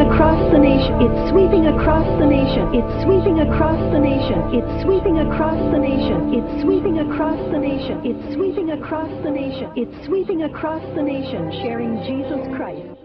across the nation. It's sweeping across the nation. It's sweeping across the nation. It's sweeping across the nation. It's sweeping across the nation. It's sweeping across the nation. It's sweeping across the nation, sharing Jesus Christ.